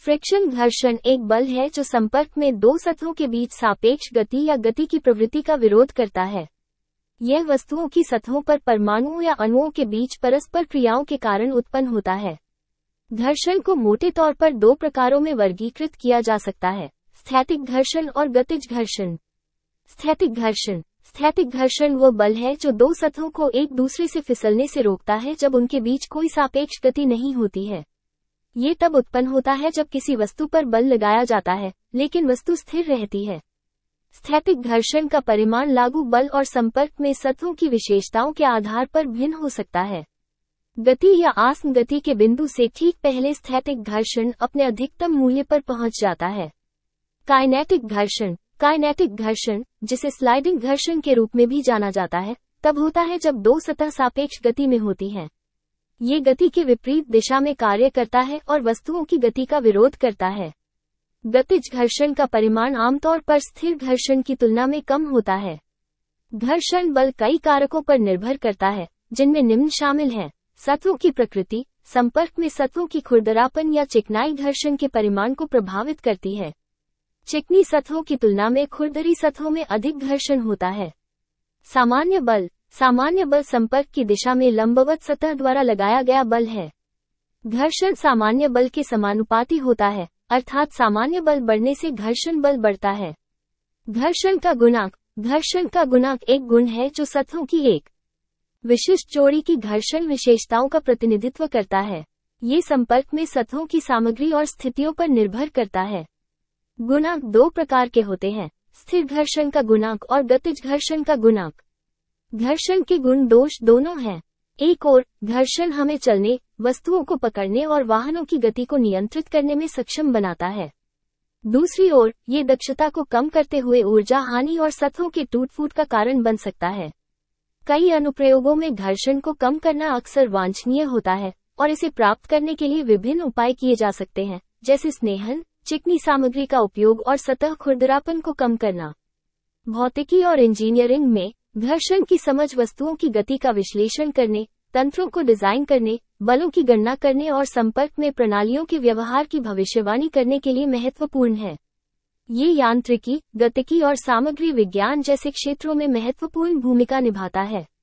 Friction घर्षण एक बल है जो संपर्क में दो सतहों के बीच सापेक्ष गति या गति की प्रवृत्ति का विरोध करता है। यह वस्तुओं की सतहों पर परमाणुओं या अणुओं के बीच परस्पर क्रियाओं के कारण उत्पन्न होता है। घर्षण को मोटे तौर पर दो प्रकारों में वर्गीकृत किया जा सकता है, स्थैतिक घर्षण और गतिज घर्षण। स्थैतिक घर्षण वो बल है जो दो सतहों को एक दूसरे से फिसलने से रोकता है जब उनके बीच कोई सापेक्ष गति नहीं होती है। ये तब उत्पन्न होता है जब किसी वस्तु पर बल लगाया जाता है, लेकिन वस्तु स्थिर रहती है। स्थैतिक घर्षण का परिमाण लागू बल और संपर्क में सतहों की विशेषताओं के आधार पर भिन्न हो सकता है। गति या आसन्न गति के बिंदु से ठीक पहले स्थैतिक घर्षण अपने अधिकतम मूल्य पर पहुंच जाता है। काइनेटिक घर्षण, जिसे स्लाइडिंग घर्षण के रूप में भी जाना जाता है, तब होता है जब दो सतह सापेक्ष गति में होती हैं। ये गति के विपरीत दिशा में कार्य करता है और वस्तुओं की गति का विरोध करता है। गतिज घर्षण का परिमाण आमतौर पर स्थिर घर्षण की तुलना में कम होता है। घर्षण बल कई कारकों पर निर्भर करता है, जिनमें निम्न शामिल हैं: सतहों की प्रकृति, संपर्क में सतहों की खुरदरापन या चिकनाई घर्षण के परिमाण को प्रभावित करती है। चिकनी सतहों की तुलना में खुरदरी सतहों में अधिक घर्षण होता है। सामान्य बल संपर्क की दिशा में लंबवत सतह द्वारा लगाया गया बल है। घर्षण सामान्य बल के समानुपाती होता है, अर्थात सामान्य बल बढ़ने से घर्षण बल बढ़ता है। घर्षण का गुणांक एक गुण है जो सतहों की एक विशिष्ट जोड़ी की घर्षण विशेषताओं का प्रतिनिधित्व करता है। ये संपर्क में सतहों की सामग्री और स्थितियों पर निर्भर करता है। गुणांक दो प्रकार के होते हैं, स्थिर घर्षण का गुणांक और गतिज घर्षण का गुणांक। घर्षण के गुण दोष दोनों हैं। एक ओर, घर्षण हमें चलने, वस्तुओं को पकड़ने और वाहनों की गति को नियंत्रित करने में सक्षम बनाता है। दूसरी ओर, ये दक्षता को कम करते हुए ऊर्जा हानि और सतहों के टूट-फूट का कारण बन सकता है। कई अनुप्रयोगों में घर्षण को कम करना अक्सर वांछनीय होता है और इसे प्राप्त करने के लिए विभिन्न उपाय किए जा सकते हैं, जैसे स्नेहन, चिकनी सामग्री का उपयोग और सतह खुरदरापन को कम करना। भौतिकी और इंजीनियरिंग में घर्षण की समझ वस्तुओं की गति का विश्लेषण करने, तंत्रों को डिजाइन करने, बलों की गणना करने और संपर्क में प्रणालियों के व्यवहार की भविष्यवाणी करने के लिए महत्वपूर्ण है। ये यांत्रिकी, गतिकी और सामग्री विज्ञान जैसे क्षेत्रों में महत्वपूर्ण भूमिका निभाता है।